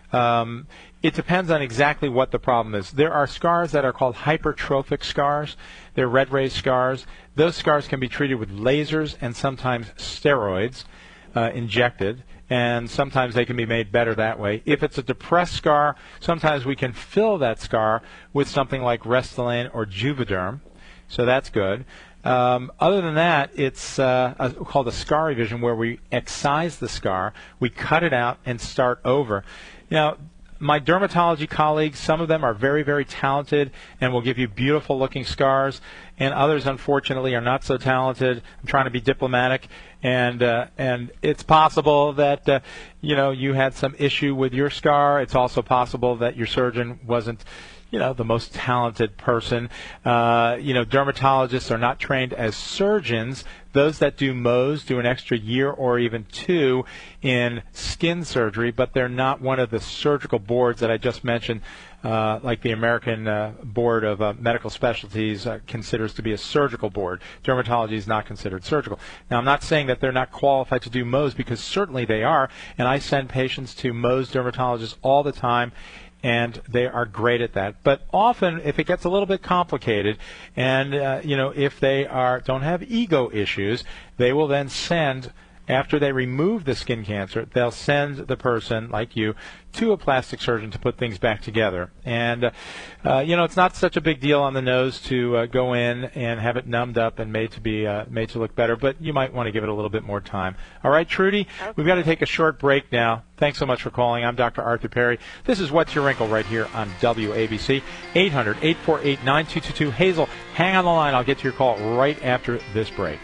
It depends on exactly what the problem is. There are scars that are called hypertrophic scars. They're red raised scars. Those scars can be treated with lasers and sometimes steroids injected, and sometimes they can be made better that way. If it's a depressed scar, sometimes we can fill that scar with something like Restylane or Juvederm, so that's good. Other than that, it's called a scar revision, where we excise the scar, we cut it out, and start over. Now, my dermatology colleagues, some of them are very, very talented and will give you beautiful-looking scars, and others, unfortunately, are not so talented. I'm trying to be diplomatic, and it's possible that you had some issue with your scar. It's also possible that your surgeon wasn't the most talented person. Dermatologists are not trained as surgeons. Those that do Mohs do an extra year or even 2 in skin surgery, but they're not one of the surgical boards that I just mentioned, like the American Board of Medical Specialties considers to be a surgical board. Dermatology is not considered surgical. Now, I'm not saying that they're not qualified to do Mohs, because certainly they are, and I send patients to Mohs dermatologists all the time, and they are great at that. But often, if it gets a little bit complicated, and if they don't have ego issues, they will then send, after they remove the skin cancer, they'll send the person, like you, to a plastic surgeon to put things back together. And it's not such a big deal on the nose to go in and have it numbed up and made to look better, but you might want to give it a little bit more time. All right, Trudy, we've got to take a short break now. Thanks so much for calling. I'm Dr. Arthur Perry. This is What's Your Wrinkle right here on WABC. 800-848-9222. Hazel, hang on the line. I'll get to your call right after this break.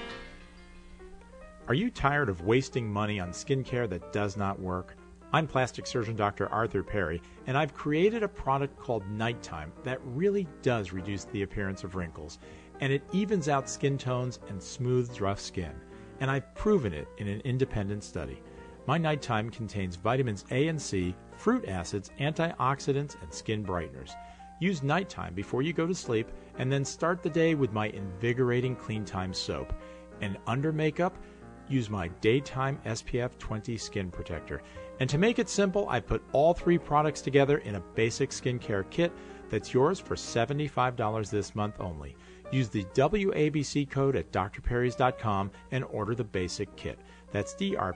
Are you tired of wasting money on skincare that does not work? I'm plastic surgeon Dr. Arthur Perry, and I've created a product called Nighttime that really does reduce the appearance of wrinkles, and it evens out skin tones and smooths rough skin. And I've proven it in an independent study. My Nighttime contains vitamins A and C, fruit acids, antioxidants, and skin brighteners. Use Nighttime before you go to sleep, and then start the day with my invigorating Clean Time soap. And under makeup, use my Daytime SPF 20 skin protector. And to make it simple, I put all 3 products together in a basic skincare kit that's yours for $75 this month only. Use the WABC code at drperrys.com and order the basic kit. That's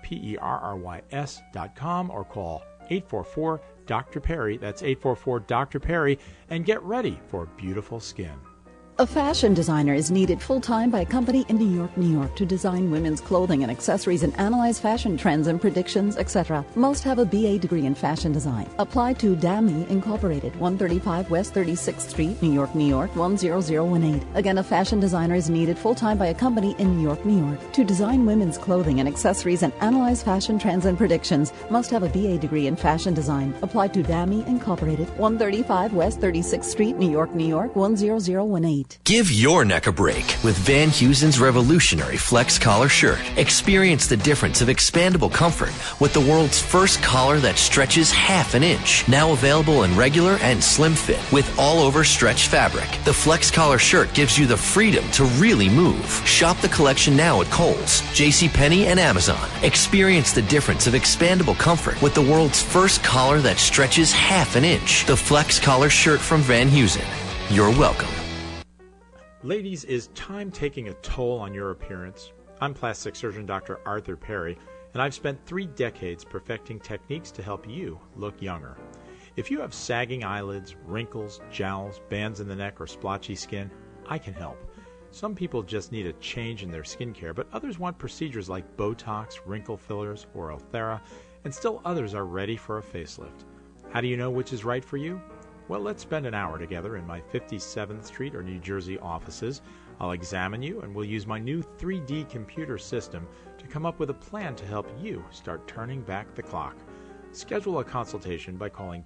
DRPERRYS.com, or call 844-DR-PERRY, that's 844-DR-PERRY, and get ready for beautiful skin. A fashion designer is needed full-time by a company in New York, New York, to design women's clothing and accessories and analyze fashion trends and predictions, etc. Must have a BA degree in fashion design. Apply to DAMI Incorporated, 135 West 36th Street, New York, New York, 10018. Again, a fashion designer is needed full-time by a company in New York, New York, to design women's clothing and accessories and analyze fashion trends and predictions. Must have a BA degree in fashion design. Apply to DAMI Incorporated, 135 West 36th Street, New York, New York, 10018. Give your neck a break with Van Heusen's revolutionary Flex Collar shirt. Experience the difference of expandable comfort with the world's first collar that stretches half an inch. Now available in regular and slim fit with all-over stretch fabric. The Flex Collar shirt gives you the freedom to really move. Shop the collection now at Kohl's, JCPenney, and Amazon. Experience the difference of expandable comfort with the world's first collar that stretches half an inch. The Flex Collar shirt from Van Heusen. You're welcome. Ladies, is time taking a toll on your appearance? I'm plastic surgeon Dr. Arthur Perry, and I've spent 3 decades perfecting techniques to help you look younger. If you have sagging eyelids, wrinkles, jowls, bands in the neck, or splotchy skin, I can help. Some people just need a change in their skincare, but others want procedures like Botox, wrinkle fillers, or Ulthera, and still others are ready for a facelift. How do you know which is right for you? Well, let's spend an hour together in my 57th Street or New Jersey offices. I'll examine you, and we'll use my new 3D computer system to come up with a plan to help you start turning back the clock. Schedule a consultation by calling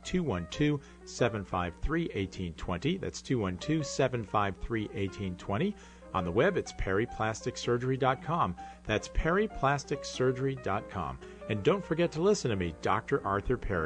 212-753-1820. That's 212-753-1820. On the web, it's perryplasticsurgery.com. That's perryplasticsurgery.com. And don't forget to listen to me, Dr. Arthur Perry,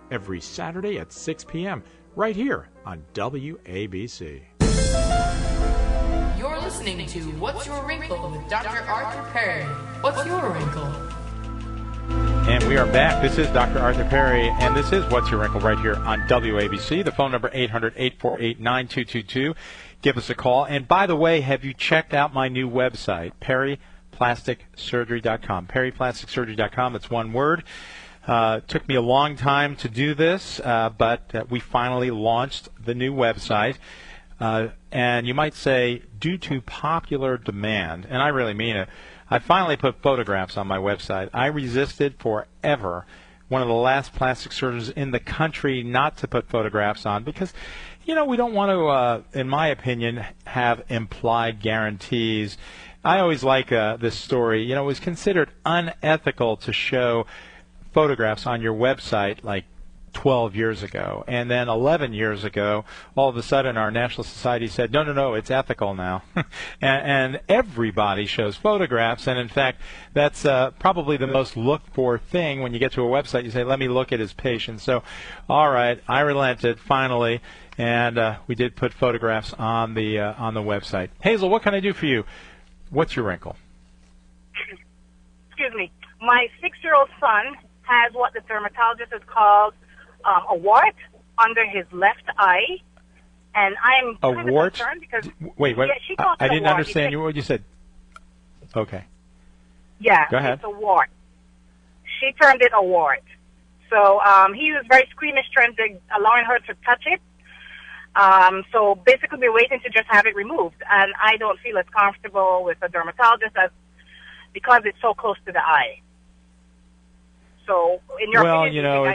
every Saturday at 6 p.m. right here on WABC. You're listening to What's Your Wrinkle with Dr. Arthur Perry. What's your wrinkle? And we are back. This is Dr. Arthur Perry, and this is What's Your Wrinkle right here on WABC. The phone number 800-848-9222. Give us a call. And by the way, have you checked out my new website, perryplasticsurgery.com? perryplasticsurgery.com. It's one word. It took me a long time to do this, but we finally launched the new website. And you might say, due to popular demand, and I really mean it, I finally put photographs on my website. I resisted forever, one of the last plastic surgeons in the country, not to put photographs on because, we don't want to, in my opinion, have implied guarantees. I always like this story. It was considered unethical to show photographs on your website like 12 years ago. And then 11 years ago, all of a sudden our National Society said, no, it's ethical now. and everybody shows photographs. And in fact, that's probably the most looked for thing when you get to a website. You say, let me look at his patient. So, all right, I relented finally. And we did put photographs on the website. Hazel, what can I do for you? What's your wrinkle? Excuse me. My 6-year-old son has what the dermatologist has called a wart under his left eye, and I'm kind of concerned because wait, yeah, she calls it I a didn't wart. understand what you said. Okay. Yeah, go ahead. It's a wart. She termed it a wart. So he was very squeamish, allowing her to touch it. So basically, we're waiting to just have it removed, and I don't feel as comfortable with a dermatologist because it's so close to the eye. So, in your opinion,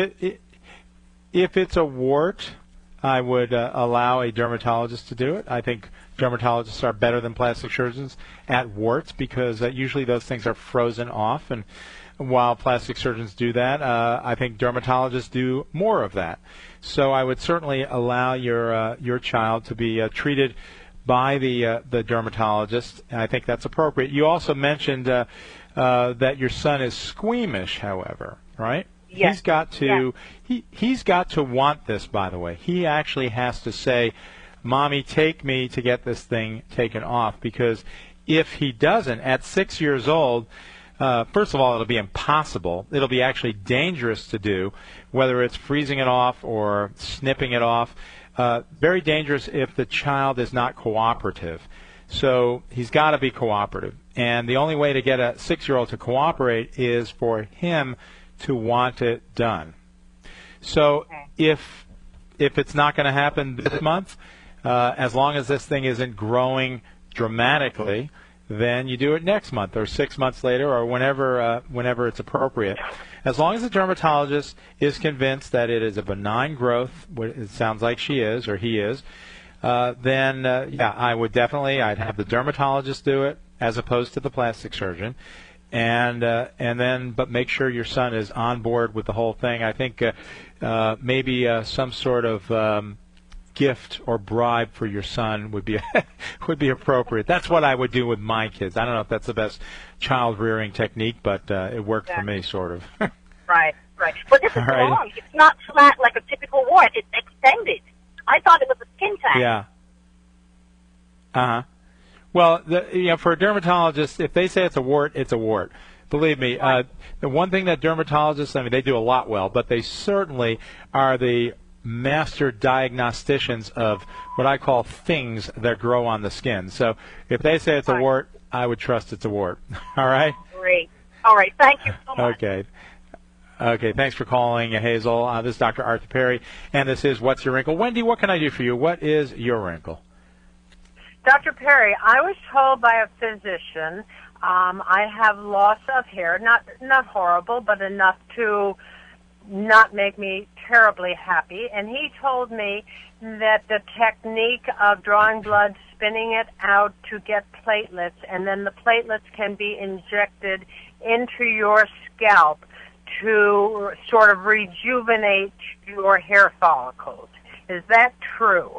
if it's a wart, I would allow a dermatologist to do it. I think dermatologists are better than plastic surgeons at warts because usually those things are frozen off, and while plastic surgeons do that, I think dermatologists do more of that. So I would certainly allow your child to be treated by the dermatologist, and I think that's appropriate. You also mentioned that your son is squeamish, however, right? Yes. He's got to want this, by the way. He actually has to say, Mommy, take me to get this thing taken off, because if he doesn't, at 6 years old, first of all, it'll be impossible. It'll be actually dangerous to do, whether it's freezing it off or snipping it off. Very dangerous if the child is not cooperative. So he's got to be cooperative. And the only way to get a 6-year-old to cooperate is for him to want it done. So if it's not going to happen this month, as long as this thing isn't growing dramatically, then you do it next month or 6 months later or whenever it's appropriate. As long as the dermatologist is convinced that it is a benign growth, it sounds like she is or he is, then I'd have the dermatologist do it as opposed to the plastic surgeon, but make sure your son is on board with the whole thing. I think maybe some sort of gift or bribe for your son would be appropriate. That's what I would do with my kids. I don't know if that's the best child rearing technique, but it worked for me, sort of. Right. But this is wrong. It's not flat like a typical wart. It's extended. I thought it was a skin tag. Yeah. Well, for a dermatologist, if they say it's a wart, it's a wart. Believe me, the one thing that dermatologists, they do a lot well, but they certainly are the master diagnosticians of what I call things that grow on the skin. So if they say it's a wart, I would trust it's a wart. All right? Great. All right. Thank you so much. Okay. Thanks for calling, Hazel. This is Dr. Arthur Perry, and this is What's Your Wrinkle? Wendy, what can I do for you? What is your wrinkle? Dr. Perry, I was told by a physician I have loss of hair, not horrible, but enough to not make me terribly happy. And he told me that the technique of drawing blood, spinning it out to get platelets, and then the platelets can be injected into your scalp to sort of rejuvenate your hair follicles. Is that true?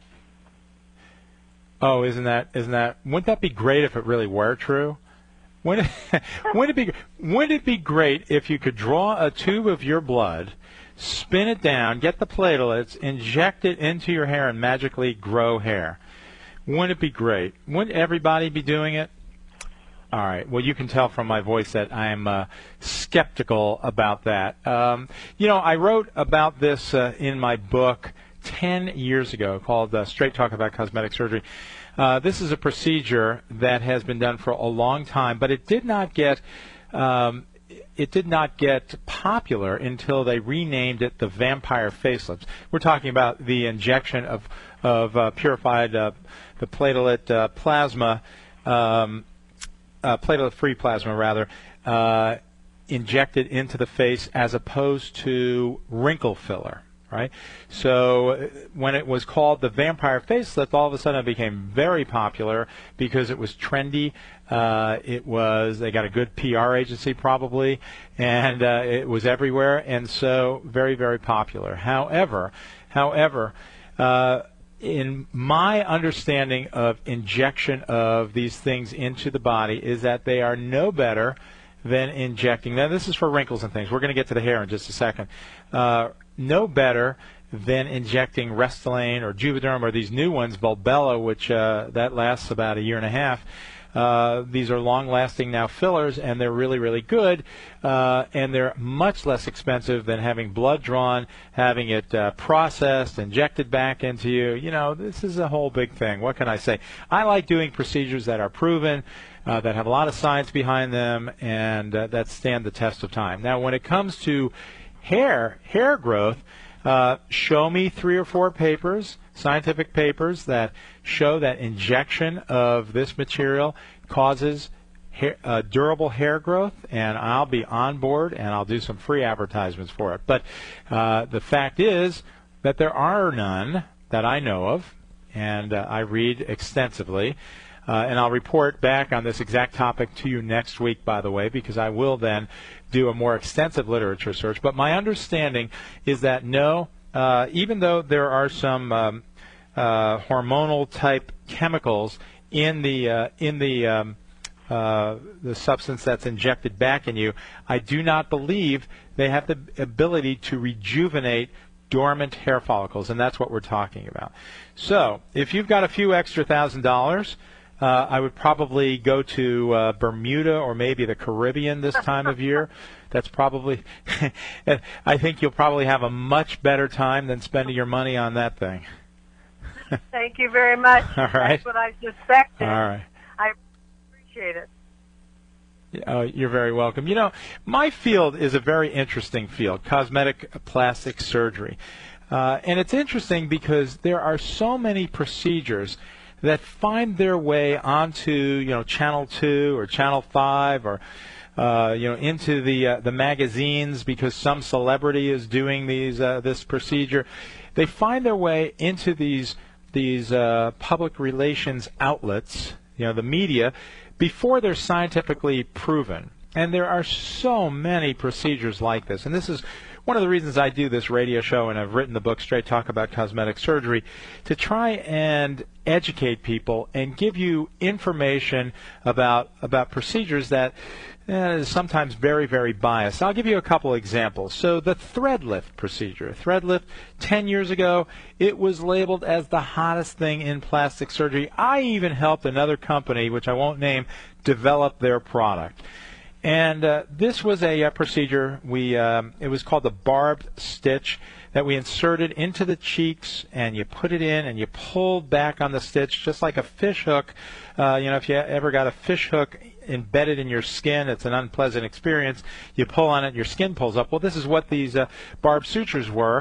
Oh, wouldn't that be great if it really were true? Wouldn't it be great if you could draw a tube of your blood, spin it down, get the platelets, inject it into your hair, and magically grow hair. Wouldn't it be great? Wouldn't everybody be doing it? All right. Well, you can tell from my voice that I'm skeptical about that. I wrote about this in my book 10 years ago called Straight Talk About Cosmetic Surgery. This is a procedure that has been done for a long time, but it did not get popular until they renamed it the vampire facelifts. We're talking about the injection of purified the platelet plasma, platelet-free plasma rather, injected into the face as opposed to wrinkle filler. Right? So when it was called the vampire facelift, all of a sudden it became very popular because it was trendy. They got a good PR agency probably, and it was everywhere, and so very, very popular. However, in my understanding of injection of these things into the body is that they are no better than injecting. Now, this is for wrinkles and things. We're going to get to the hair in just a second. No better than injecting Restylane or Juvederm or these new ones, Volbella, which that lasts about a year and a half. These are long-lasting now fillers, and they're really, really good, and they're much less expensive than having blood drawn, having it processed, injected back into you. You know, this is a whole big thing. What can I say? I like doing procedures that are proven, that have a lot of science behind them, and that stand the test of time. Now, when it comes to hair growth, show me 3 or 4 papers, scientific papers, that show that injection of this material causes durable hair growth, and I'll be on board, and I'll do some free advertisements for it. But the fact is that there are none that I know of, and I read extensively. And I'll report back on this exact topic to you next week, by the way, because I will then do a more extensive literature search. But my understanding is that no, even though there are some hormonal type chemicals in the substance that's injected back in you, I do not believe they have the ability to rejuvenate dormant hair follicles, and that's what we're talking about. So if you've got a few extra $1,000, I would probably go to Bermuda or maybe the Caribbean this time of year. That's probably, I think you'll probably have a much better time than spending your money on that thing. Thank you very much. All right. That's what I suspected. All right. I appreciate it. Oh, you're very welcome. You know, my field is a very interesting field, cosmetic plastic surgery. And it's interesting because there are so many procedures that find their way onto, Channel 2 or Channel 5 or, into the magazines because some celebrity is doing this procedure. They find their way into these public relations outlets, the media, before they're scientifically proven. And there are so many procedures like this. And this is one of the reasons I do this radio show, and I've written the book Straight Talk About Cosmetic Surgery, to try and educate people and give you information about procedures that is sometimes very, very biased. I'll give you a couple examples. So the thread lift procedure. Thread lift, 10 years ago, it was labeled as the hottest thing in plastic surgery. I even helped another company, which I won't name, develop their product. And this was a procedure. It was called the barbed stitch that we inserted into the cheeks, and you put it in, and you pulled back on the stitch just like a fish hook. If you ever got a fish hook embedded in your skin, it's an unpleasant experience. You pull on it, your skin pulls up. Well, this is what these barbed sutures were,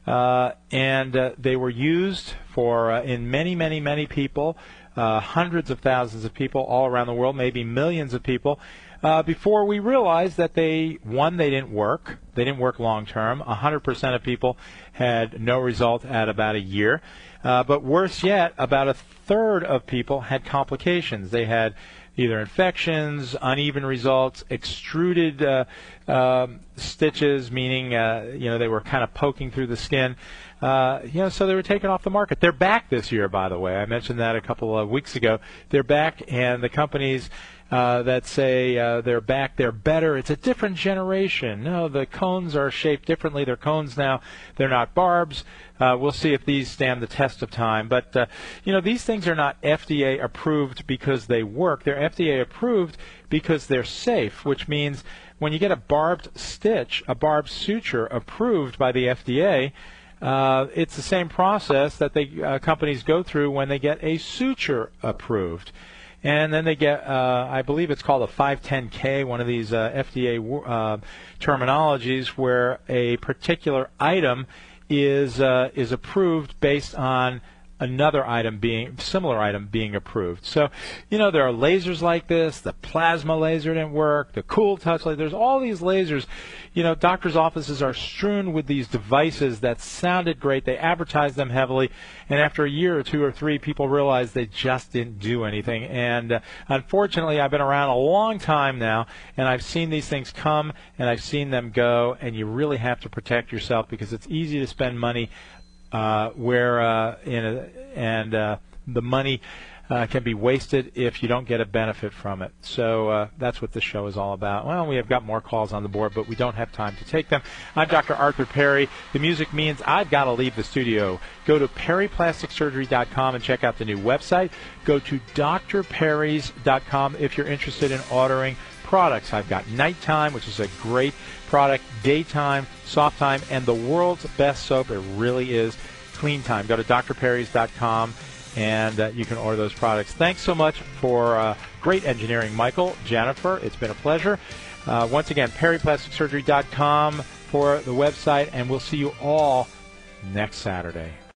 and they were used in many, many, many people, hundreds of thousands of people all around the world, maybe millions of people. Before we realized that they didn't work. They didn't work long term. 100% of people had no result at about a year. But worse yet, about a third of people had complications. They had either infections, uneven results, extruded stitches, meaning they were kind of poking through the skin. So they were taken off the market. They're back this year, by the way. I mentioned that a couple of weeks ago. They're back, and the companies that say they're back, they're better. It's a different generation. No, the cones are shaped differently. They're cones now. They're not barbs. We'll see if these stand the test of time. But, these things are not FDA approved because they work. They're FDA approved because they're safe, which means when you get a barbed stitch, a barbed suture approved by the FDA, it's the same process that companies go through when they get a suture approved. And then they get, I believe it's called a 510K, one of these FDA terminologies, where a particular item is approved based on another similar item being approved. So, there are lasers like this. The plasma laser didn't work. The Cool Touch laser. There's all these lasers. Doctors' offices are strewn with these devices that sounded great. They advertised them heavily, and after a year or two or three, people realized they just didn't do anything. And unfortunately, I've been around a long time now, and I've seen these things come and I've seen them go. And you really have to protect yourself because it's easy to spend money the money can be wasted if you don't get a benefit from it. So that's what this show is all about. Well, we have got more calls on the board, but we don't have time to take them. I'm Dr. Arthur Perry. The music means I've got to leave the studio. Go to perryplasticsurgery.com and check out the new website. Go to drperrys.com if you're interested in ordering products. I've got Nighttime, which is a great product, Daytime, Soft Time, and the world's best soap. It really is Clean Time. Go to drperrys.com and you can order those products. Thanks so much for great engineering, Michael, Jennifer. It's been a pleasure. Once again, perryplasticsurgery.com for the website, and we'll see you all next Saturday.